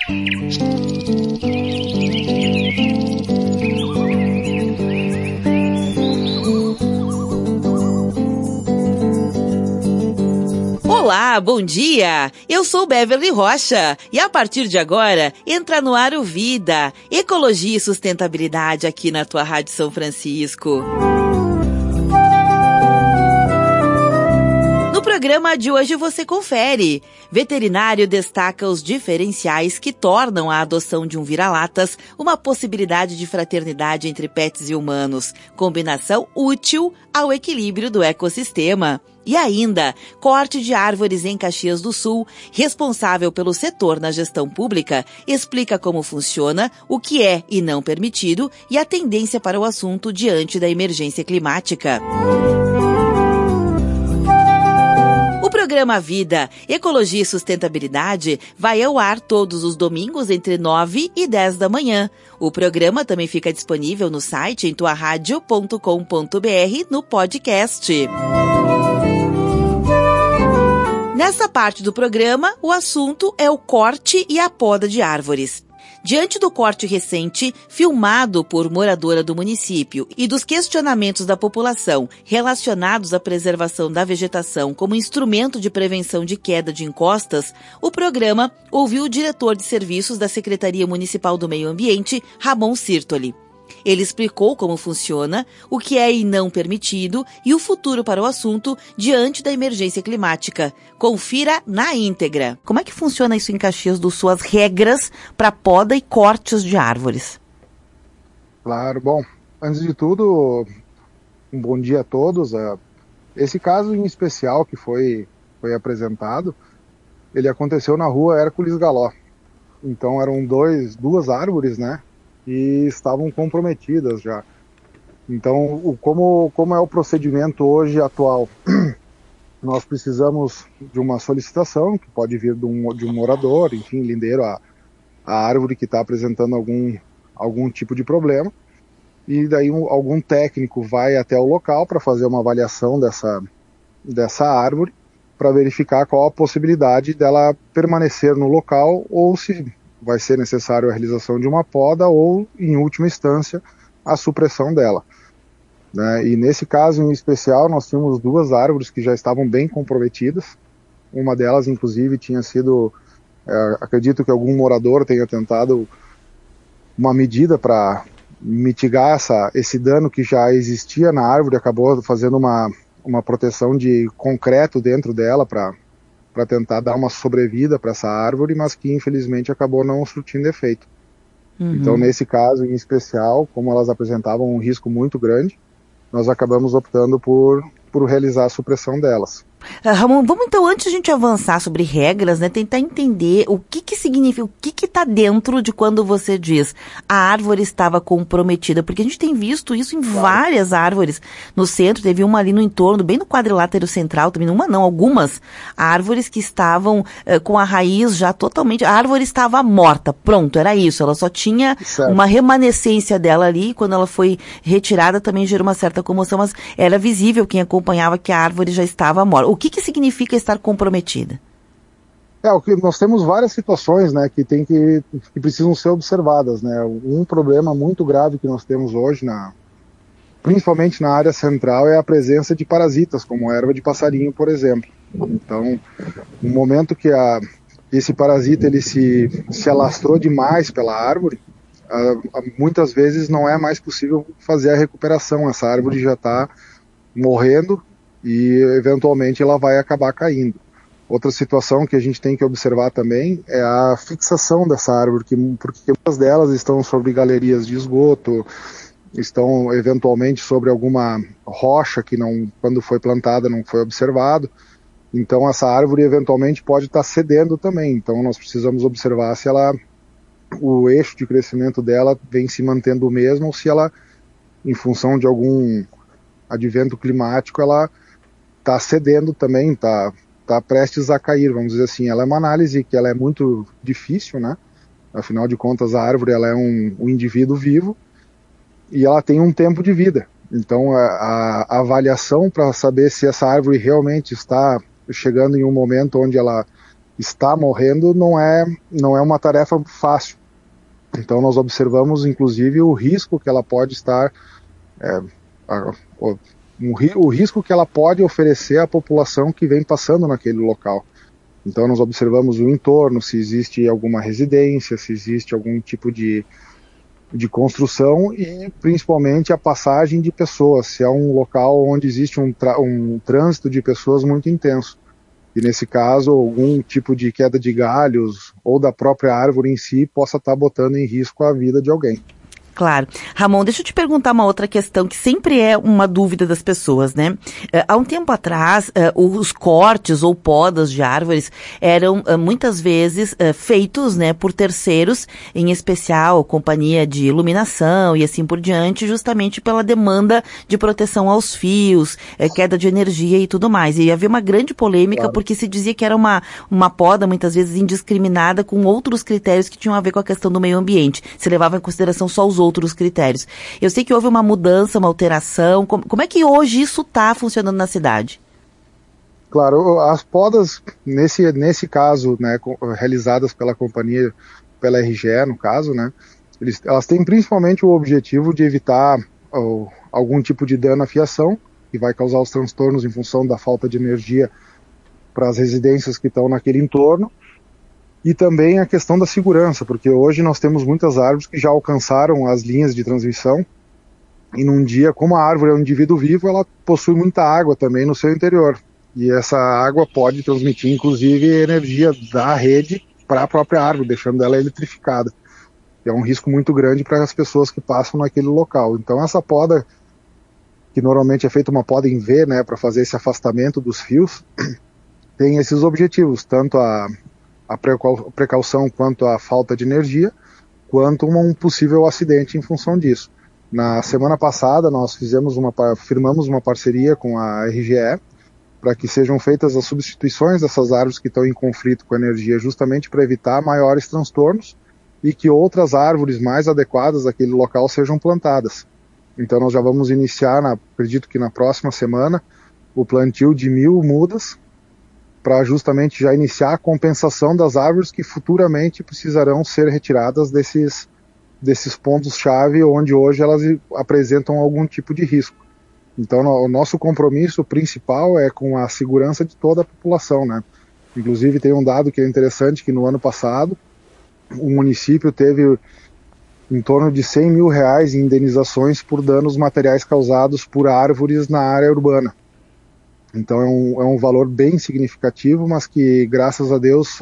Olá, bom dia! Eu sou Beverly Rocha e a partir de agora entra no ar o Vida, Ecologia e Sustentabilidade aqui na tua Rádio São Francisco. No programa de hoje você confere. Veterinário destaca os diferenciais que tornam a adoção de um vira-latas uma possibilidade de fraternidade entre pets e humanos, combinação útil ao equilíbrio do ecossistema. E ainda, corte de árvores em Caxias do Sul, responsável pelo setor na gestão pública, explica como funciona, o que é e não permitido e a tendência para o assunto diante da emergência climática. O programa Vida, Ecologia e Sustentabilidade vai ao ar todos os domingos entre 9 e 10 da manhã. O programa também fica disponível no site em tuaradio.com.br no podcast. Nessa parte do programa, o assunto é o corte e a poda de árvores. Diante do corte recente, filmado por moradora do município e dos questionamentos da população relacionados à preservação da vegetação como instrumento de prevenção de queda de encostas, o programa ouviu o diretor de serviços da Secretaria Municipal do Meio Ambiente, Ramon Sirtoli. Ele explicou como funciona, o que é e não permitido e o futuro para o assunto diante da emergência climática. Confira na íntegra. Como é que funciona isso em Caxias do Sul, as regras para poda e cortes de árvores? Claro, bom, antes de tudo, um bom dia a todos. Esse caso em especial que foi apresentado, ele aconteceu na rua Hércules Galó. Então eram duas árvores, né? E estavam comprometidas já. Então, como é o procedimento hoje atual? Nós precisamos de uma solicitação, que pode vir de um morador, enfim, lindeiro, a árvore que está apresentando algum tipo de problema, e daí algum técnico vai até o local para fazer uma avaliação dessa árvore, para verificar qual a possibilidade dela permanecer no local, ou se vai ser necessário a realização de uma poda ou, em última instância, a supressão dela. Né? E nesse caso em especial, nós tínhamos duas árvores que já estavam bem comprometidas. Uma delas, inclusive, tinha sido, acredito que algum morador tenha tentado uma medida para mitigar esse dano que já existia na árvore, acabou fazendo uma proteção de concreto dentro dela para tentar dar uma sobrevida para essa árvore, mas que infelizmente acabou não surtindo efeito. Uhum. Então, nesse caso em especial, como elas apresentavam um risco muito grande, nós acabamos optando por realizar a supressão delas. Ramon, vamos então, antes de a gente avançar sobre regras, né, tentar entender o que significa, o que está dentro de quando você diz a árvore estava comprometida, porque a gente tem visto isso em várias árvores. No centro, teve uma ali no entorno, bem no quadrilátero central, também algumas árvores que estavam com a raiz já totalmente, a árvore estava morta, pronto, era isso, ela só tinha uma remanescência dela ali, quando ela foi retirada também gerou uma certa comoção, mas era visível quem acompanhava que a árvore já estava morta. O que significa estar comprometida? Nós temos várias situações, né, que precisam ser observadas, né. Um problema muito grave que nós temos hoje, principalmente na área central, é a presença de parasitas, como a erva de passarinho, por exemplo. Então, no momento que esse parasita ele se alastrou demais pela árvore, muitas vezes não é mais possível fazer a recuperação. Essa árvore já está morrendo e eventualmente ela vai acabar caindo. Outra situação que a gente tem que observar também é a fixação dessa árvore, porque muitas delas estão sobre galerias de esgoto, estão eventualmente sobre alguma rocha que quando foi plantada não foi observado. Então essa árvore eventualmente pode estar cedendo também. Então nós precisamos observar se o eixo de crescimento dela vem se mantendo o mesmo, ou se ela, em função de algum advento climático, ela está cedendo também, está prestes a cair, vamos dizer assim. Ela é uma análise que ela é muito difícil, né? Afinal de contas, a árvore ela é um indivíduo vivo e ela tem um tempo de vida. Então, a avaliação para saber se essa árvore realmente está chegando em um momento onde ela está morrendo não é uma tarefa fácil. Então nós observamos inclusive o risco que ela pode estar, o risco que ela pode oferecer à população que vem passando naquele local. Então nós observamos o entorno, se existe alguma residência, se existe algum tipo de construção e principalmente a passagem de pessoas, se é um local onde existe um trânsito de pessoas muito intenso. E nesse caso, algum tipo de queda de galhos ou da própria árvore em si possa estar botando em risco a vida de alguém. Claro. Ramon, deixa eu te perguntar uma outra questão que sempre é uma dúvida das pessoas, né? Há um tempo atrás, os cortes ou podas de árvores eram muitas vezes feitos, né, por terceiros, em especial companhia de iluminação e assim por diante, justamente pela demanda de proteção aos fios, queda de energia e tudo mais. E havia uma grande polêmica, claro, porque se dizia que era uma poda muitas vezes indiscriminada com outros critérios que tinham a ver com a questão do meio ambiente. Se levava em consideração só os outros critérios. Eu sei que houve uma mudança, uma alteração. Como é que hoje isso está funcionando na cidade? Claro, as podas, nesse caso, né, realizadas pela companhia, pela RGE, no caso, né, elas têm principalmente o objetivo de evitar algum tipo de dano à fiação, que vai causar os transtornos em função da falta de energia para as residências que estão naquele entorno. E também a questão da segurança, porque hoje nós temos muitas árvores que já alcançaram as linhas de transmissão, e num dia, como a árvore é um indivíduo vivo, ela possui muita água também no seu interior. E essa água pode transmitir, inclusive, energia da rede para a própria árvore, deixando ela eletrificada. E é um risco muito grande para as pessoas que passam naquele local. Então essa poda, que normalmente é feita uma poda em V, né, para fazer esse afastamento dos fios, tem esses objetivos, tanto a precaução quanto à falta de energia, quanto um possível acidente em função disso. Na semana passada nós firmamos uma parceria com a RGE para que sejam feitas as substituições dessas árvores que estão em conflito com a energia, justamente para evitar maiores transtornos e que outras árvores mais adequadas àquele local sejam plantadas. Então nós já vamos iniciar, acredito que na próxima semana, o plantio de 1.000 mudas, para justamente já iniciar a compensação das árvores que futuramente precisarão ser retiradas desses pontos-chave onde hoje elas apresentam algum tipo de risco. Então o nosso compromisso principal é com a segurança de toda a população, né? Inclusive tem um dado que é interessante, que no ano passado o município teve em torno de R$100 mil em indenizações por danos materiais causados por árvores na área urbana. Então é um valor bem significativo, mas que, graças a Deus,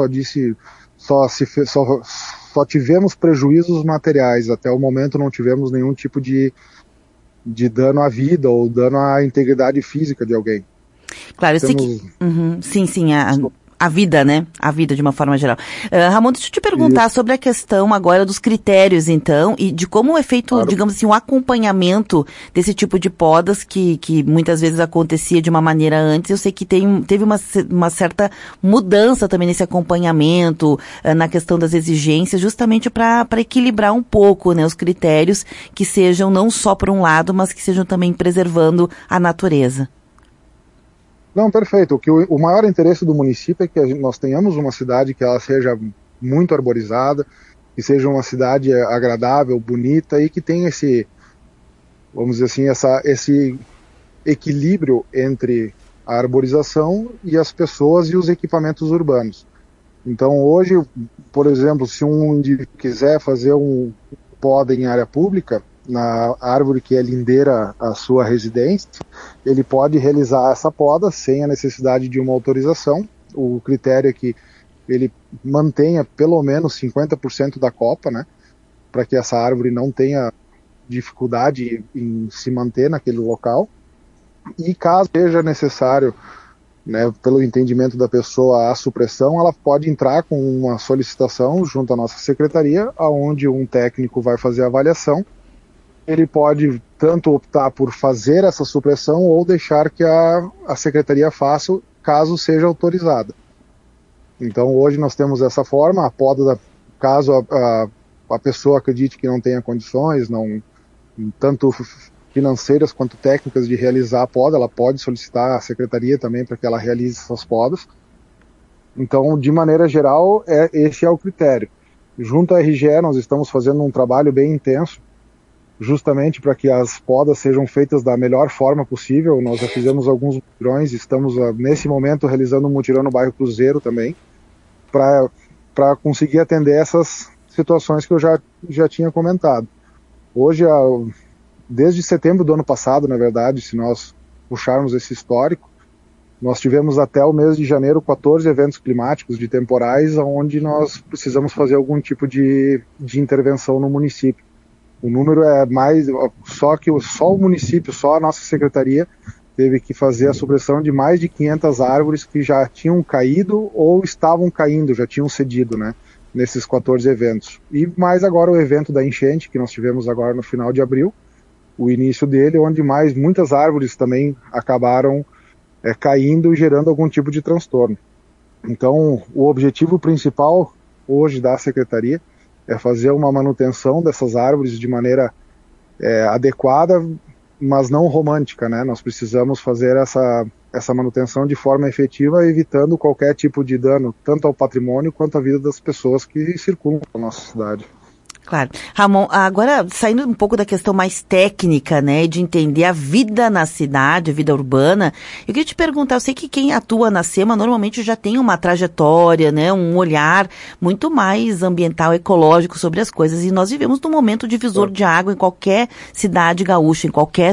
só tivemos prejuízos materiais. Até o momento não tivemos nenhum tipo de dano à vida ou dano à integridade física de alguém. Claro, eu sei que... Sim, a vida, né? A vida de uma forma geral. Ramon, deixa eu te perguntar sobre a questão agora dos critérios, então, e de como é feito, claro, digamos assim, o acompanhamento desse tipo de podas que muitas vezes acontecia de uma maneira antes. Eu sei que teve uma certa mudança também nesse acompanhamento, na questão das exigências, justamente para equilibrar um pouco, né, os critérios que sejam não só por um lado, mas que sejam também preservando a natureza. Não, perfeito. O maior interesse do município é que nós tenhamos uma cidade que ela seja muito arborizada, que seja uma cidade agradável, bonita e que tenha vamos dizer assim, esse equilíbrio entre a arborização e as pessoas e os equipamentos urbanos. Então hoje, por exemplo, se um indivíduo quiser fazer um poda em área pública, na árvore que é lindeira à sua residência, ele pode realizar essa poda sem a necessidade de uma autorização. O critério é que ele mantenha pelo menos 50% da copa, né, para que essa árvore não tenha dificuldade em se manter naquele local. E caso seja necessário, né, pelo entendimento da pessoa, a supressão, ela pode entrar com uma solicitação junto à nossa secretaria, onde um técnico vai fazer a avaliação. Ele pode tanto optar por fazer essa supressão ou deixar que a secretaria faça, caso seja autorizada. Então hoje nós temos essa forma, a poda, caso a pessoa acredite que não tenha condições, tanto financeiras quanto técnicas de realizar a poda, ela pode solicitar à secretaria também para que ela realize essas podas. Então, de maneira geral, esse é o critério. Junto à RGE, nós estamos fazendo um trabalho bem intenso, justamente para que as podas sejam feitas da melhor forma possível. Nós já fizemos alguns mutirões, estamos nesse momento realizando um mutirão no bairro Cruzeiro também, para conseguir atender essas situações que eu já tinha comentado. Hoje, desde setembro do ano passado, na verdade, se nós puxarmos esse histórico, nós tivemos até o mês de janeiro 14 eventos climáticos de temporais, onde nós precisamos fazer algum tipo de intervenção no município. O número é mais, só o município, só a nossa secretaria, teve que fazer a supressão de mais de 500 árvores que já tinham caído ou estavam caindo, já tinham cedido, né, nesses 14 eventos. E mais agora o evento da enchente, que nós tivemos agora no final de abril, o início dele, onde muitas árvores também acabaram caindo e gerando algum tipo de transtorno. Então, o objetivo principal hoje da Secretaria é fazer uma manutenção dessas árvores de maneira adequada, mas não romântica, né? Nós precisamos fazer essa manutenção de forma efetiva, evitando qualquer tipo de dano, tanto ao patrimônio quanto à vida das pessoas que circulam na nossa cidade. Claro. Ramon, agora saindo um pouco da questão mais técnica, né, de entender a vida na cidade, a vida urbana, eu queria te perguntar, eu sei que quem atua na SEMA normalmente já tem uma trajetória, né, um olhar muito mais ambiental, ecológico sobre as coisas, e nós vivemos num momento divisor de água em qualquer cidade gaúcha,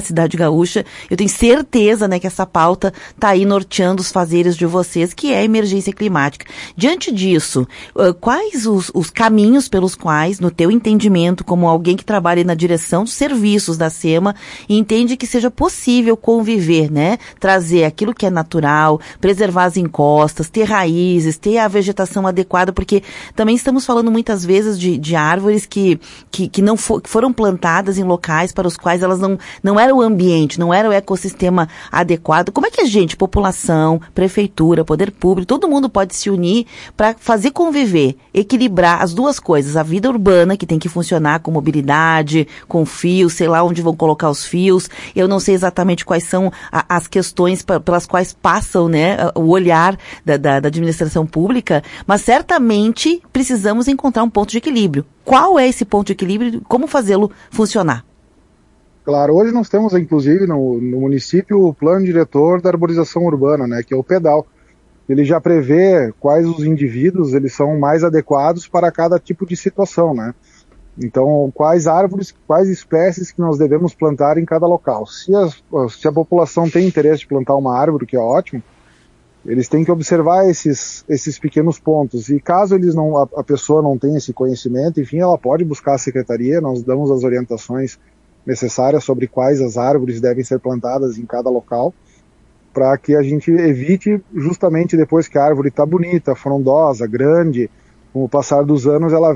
eu tenho certeza, né, que essa pauta está aí norteando os fazeres de vocês, que é a emergência climática. Diante disso, quais os caminhos pelos quais, no teu entendimento, como alguém que trabalha na direção dos serviços da SEMA e entende que seja possível conviver, né? Trazer aquilo que é natural, preservar as encostas, ter raízes, ter a vegetação adequada, porque também estamos falando muitas vezes de árvores que foram plantadas em locais para os quais elas não era o ambiente, não era o ecossistema adequado. Como é que a gente, população, prefeitura, poder público, todo mundo pode se unir para fazer conviver, equilibrar as duas coisas, a vida urbana, que tem que funcionar com mobilidade, com fios, sei lá onde vão colocar os fios. Eu não sei exatamente quais são as questões pelas quais passam, né, o olhar da administração pública, mas certamente precisamos encontrar um ponto de equilíbrio. Qual é esse ponto de equilíbrio e como fazê-lo funcionar? Claro, hoje nós temos, inclusive, no município, o plano diretor da arborização urbana, né, que é o PEDAL. Ele já prevê quais os indivíduos eles são mais adequados para cada tipo de situação, né? Então, quais árvores, quais espécies que nós devemos plantar em cada local. Se a população tem interesse de plantar uma árvore, que é ótimo, eles têm que observar esses pequenos pontos. E caso a pessoa não tenha esse conhecimento, enfim, ela pode buscar a secretaria, nós damos as orientações necessárias sobre quais as árvores devem ser plantadas em cada local, para que a gente evite, justamente depois que a árvore está bonita, frondosa, grande, com o passar dos anos ela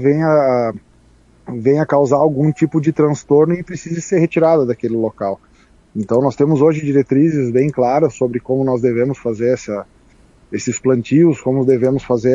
venha causar algum tipo de transtorno e precise ser retirada daquele local. Então nós temos hoje diretrizes bem claras sobre como nós devemos fazer esses plantios, como devemos fazer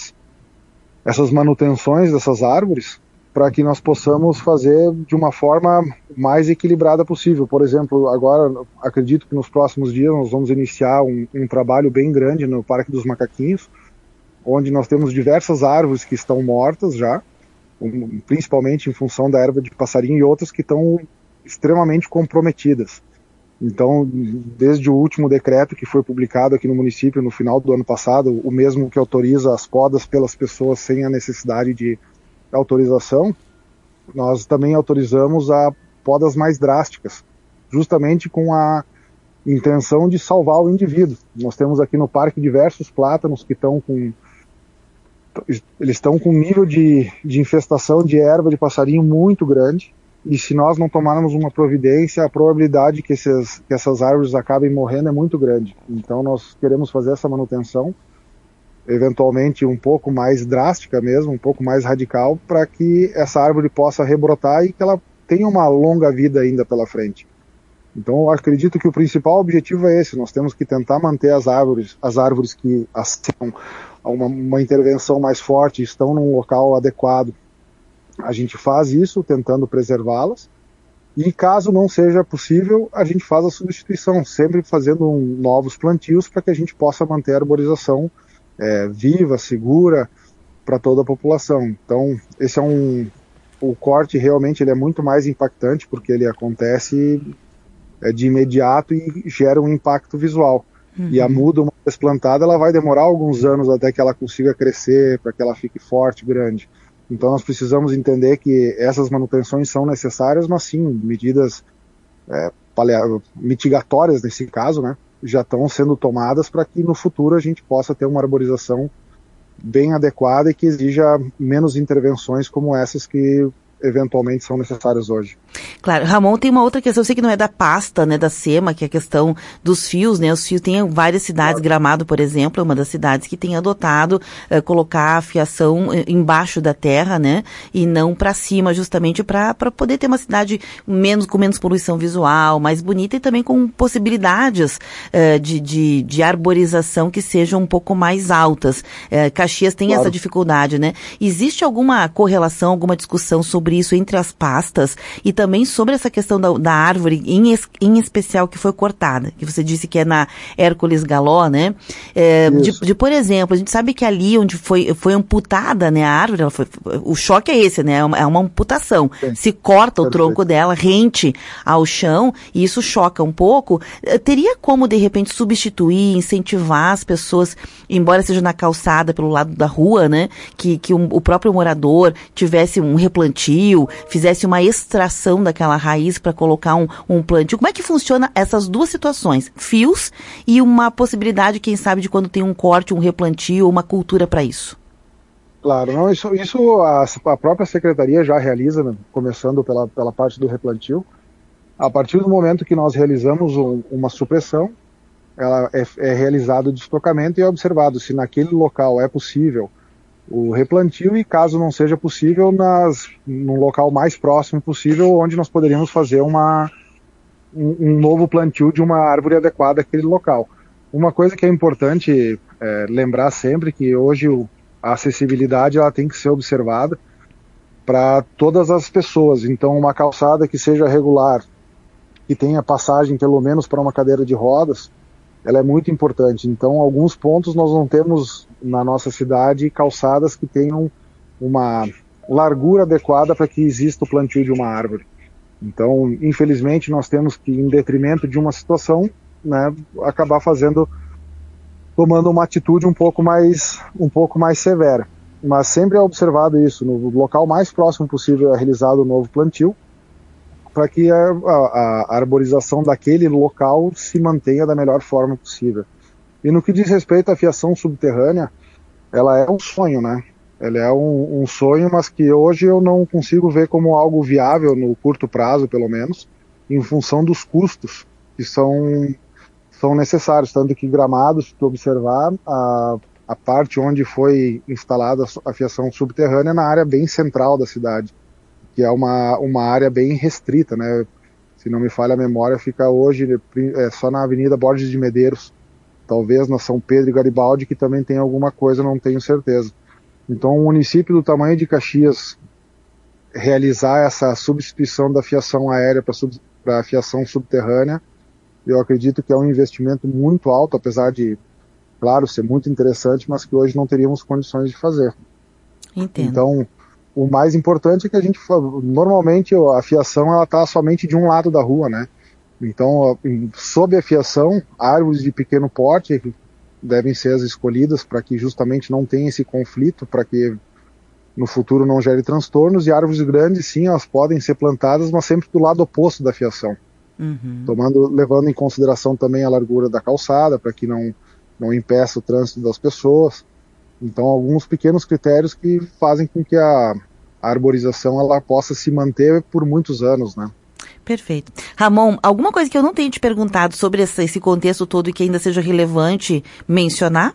essas manutenções dessas árvores, para que nós possamos fazer de uma forma mais equilibrada possível. Por exemplo, agora acredito que nos próximos dias nós vamos iniciar um trabalho bem grande no Parque dos Macaquinhos, onde nós temos diversas árvores que estão mortas já, principalmente em função da erva de passarinho e outras que estão extremamente comprometidas. Então, desde o último decreto que foi publicado aqui no município no final do ano passado, o mesmo que autoriza as podas pelas pessoas sem a necessidade de autorização, nós também autorizamos a podas mais drásticas, justamente com a intenção de salvar o indivíduo. Nós temos aqui no parque diversos plátanos que estão com um nível de infestação de erva de passarinho muito grande, e se nós não tomarmos uma providência, a probabilidade que essas árvores acabem morrendo é muito grande. Então nós queremos fazer essa manutenção, eventualmente um pouco mais drástica mesmo, um pouco mais radical, para que essa árvore possa rebrotar e que ela tenha uma longa vida ainda pela frente. Então eu acredito que o principal objetivo é esse: nós temos que tentar manter as árvores que aceitam uma intervenção mais forte, estão num local adequado. A gente faz isso tentando preservá-las, e caso não seja possível, a gente faz a substituição, sempre fazendo novos plantios para que a gente possa manter a arborização viva, segura para toda a população. Então, o corte realmente ele é muito mais impactante porque ele acontece de imediato e gera um impacto visual. E a muda, uma vez plantada, ela vai demorar alguns anos até que ela consiga crescer, para que ela fique forte, grande. Então nós precisamos entender que essas manutenções são necessárias, mas sim, medidas mitigatórias nesse caso, né, já estão sendo tomadas para que no futuro a gente possa ter uma arborização bem adequada e que exija menos intervenções como essas que eventualmente são necessárias hoje. Claro, Ramon, tem uma outra questão, eu sei que não é da pasta, né, da SEMA, que é a questão dos fios, né, os fios, tem várias cidades, claro. Gramado, por exemplo, é uma das cidades que tem adotado colocar a fiação embaixo da terra, né, e não para cima, justamente para poder ter uma cidade com menos poluição visual, mais bonita e também com possibilidades de arborização que sejam um pouco mais altas. Caxias tem claro. Essa dificuldade, né? Existe alguma correlação, alguma discussão sobre isso entre as pastas e também sobre essa questão da árvore, em especial que foi cortada, que você disse que é na Hércules Galó, né? Por exemplo, a gente sabe que ali onde foi amputada, né, a árvore, o choque é esse, né? É uma amputação. Sim. Se corta o tronco dela rente ao chão e isso choca um pouco, teria como, de repente, substituir, incentivar as pessoas, embora seja na calçada, pelo lado da rua, né? Que o próprio morador tivesse um replantio, fizesse uma extração daquela raiz para colocar um plantio. Como é que funciona essas duas situações? Fios e uma possibilidade, quem sabe, de quando tem um corte, um replantio, uma cultura para isso. Claro, não, isso a própria secretaria já realiza, né, começando pela parte do replantio. A partir do momento que nós realizamos uma supressão, ela é realizado o deslocamento e é observado se naquele local é possível o replantio e, caso não seja possível, no local mais próximo possível, onde nós poderíamos fazer um novo plantio de uma árvore adequada àquele local. Uma coisa que é importante lembrar sempre que hoje a acessibilidade ela tem que ser observada para todas as pessoas. Então, uma calçada que seja regular, que tenha passagem pelo menos para uma cadeira de rodas, ela é muito importante. Então, alguns pontos nós não temos na nossa cidade calçadas que tenham uma largura adequada para que exista o plantio de uma árvore. Então, infelizmente, nós temos que, em detrimento de uma situação, né, acabar tomando uma atitude um pouco mais severa. Mas sempre é observado isso, no local mais próximo possível é realizado o novo plantio, para que a arborização daquele local se mantenha da melhor forma possível. E no que diz respeito à fiação subterrânea, ela é um sonho, né? Ela é um sonho, mas que hoje eu não consigo ver como algo viável no curto prazo, pelo menos, em função dos custos que são necessários. Tanto que Gramado, se tu observar, a parte onde foi instalada a fiação subterrânea é na área bem central da cidade, que é uma área bem restrita, né? Se não me falha a memória, fica hoje só na Avenida Borges de Medeiros, talvez na São Pedro e Garibaldi, que também tem alguma coisa, não tenho certeza. Então, um município do tamanho de Caxias realizar essa substituição da fiação aérea para a fiação subterrânea, eu acredito que é um investimento muito alto, apesar de, claro, ser muito interessante, mas que hoje não teríamos condições de fazer. Entendo. Então, o mais importante é que normalmente a fiação ela está somente de um lado da rua, né? Então, sob a fiação, árvores de pequeno porte devem ser as escolhidas para que justamente não tenha esse conflito, para que no futuro não gere transtornos, e árvores grandes, sim, elas podem ser plantadas, mas sempre do lado oposto da fiação. Levando em consideração também a largura da calçada, para que não impeça o trânsito das pessoas. Então, alguns pequenos critérios que fazem com que a arborização ela possa se manter por muitos anos, né? Perfeito. Ramon, alguma coisa que eu não tenho te perguntado sobre esse contexto todo e que ainda seja relevante mencionar?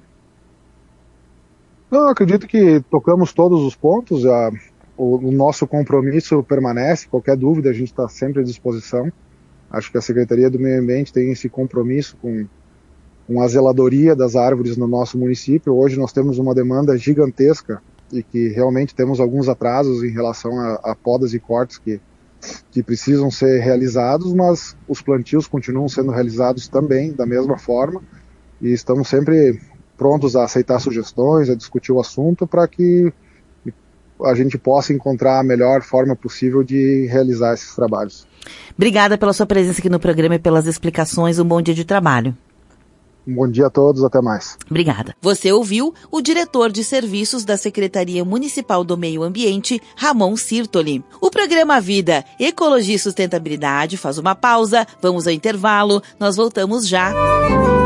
Não, eu acredito que tocamos todos os pontos. O nosso compromisso permanece. Qualquer dúvida, a gente está sempre à disposição. Acho que a Secretaria do Meio Ambiente tem esse compromisso com a zeladoria das árvores no nosso município. Hoje nós temos uma demanda gigantesca e que realmente temos alguns atrasos em relação a podas e cortes que precisam ser realizados, mas os plantios continuam sendo realizados também da mesma forma, e estamos sempre prontos a aceitar sugestões, a discutir o assunto para que a gente possa encontrar a melhor forma possível de realizar esses trabalhos. Obrigada pela sua presença aqui no programa e pelas explicações. Um bom dia de trabalho. Um bom dia a todos, até mais. Obrigada. Você ouviu o diretor de serviços da Secretaria Municipal do Meio Ambiente, Ramon Sirtoli. O programa Vida, Ecologia e Sustentabilidade faz uma pausa, vamos ao intervalo, nós voltamos já.